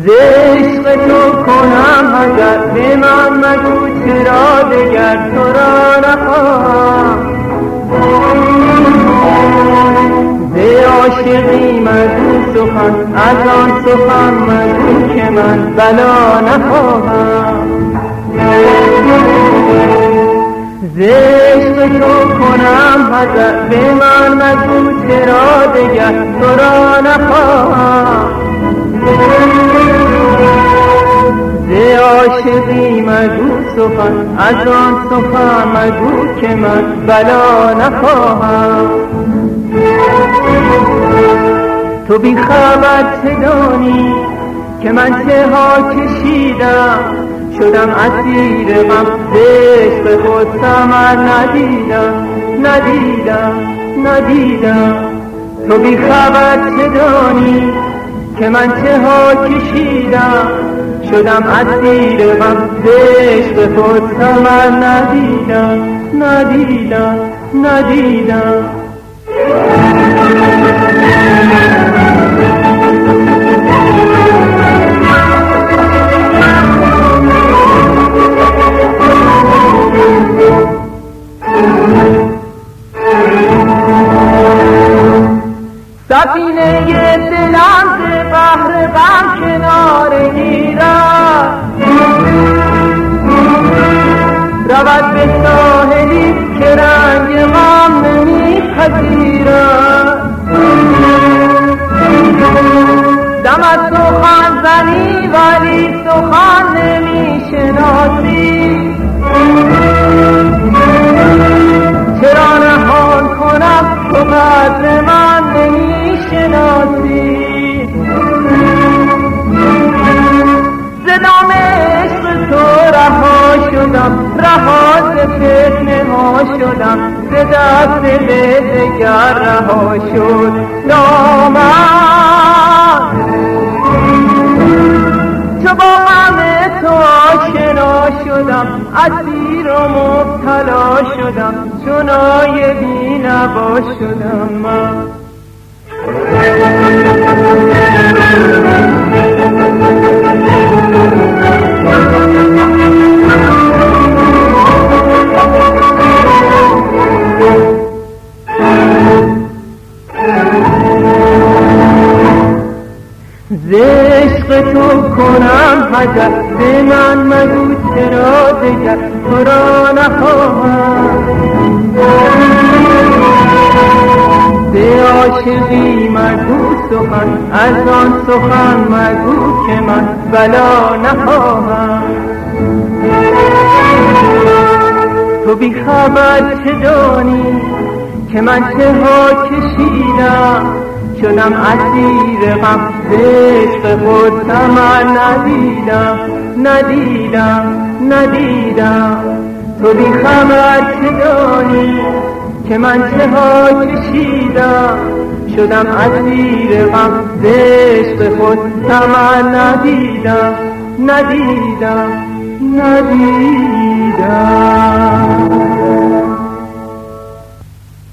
عشق تو کنم اگر به من مگو چرا دگر تو را نخواهم به عاشقی مگو سخن از آن سخن مگو که من بلا نخواهم عشق تو کنم حذر به من مگو چرا دگر تو را نخواهم به عاشقی مگو سخن از آن سخن مگو که من بلا نخواهم تو بی خبر چه دانی که من چه ها کشیدم شدم اسیر غم عشق خود ثمر ندیدم تو بی خبر چه دانی که من چه ها کشیدم شدم اسیر غم عشق خود ثمر ندیدم سفینه دلم ز بحر غم کناره گیرد رود به ساحلی که رنگ غم نمیپذیرد دم از سخن زنی ولی سخن نمیشناسی چرا نهان کنم تو قدر من نمیشناسی ز دام عشق تو رها شدم رها ز فتنه ها شدم ز دست دگر رها شد نامم چو با غم تو آشنا شدم اسیر و مبتلا شدم چنای بی‌نوا شدم من عشق تو کنم حذر به من مگو چرا دگر تو را نخواهم به عاشقی مگو سخن از آن سخن مگو که من بلا نخواهم تو بی خبر چه دانی که من چه ها کشیدم شدم اسیر غم عشق خود ثمر ندیدم تو بی خبر چه دانی که من چه ها کشیدم شدم اسیر غم عشق خود ثمر ندیدم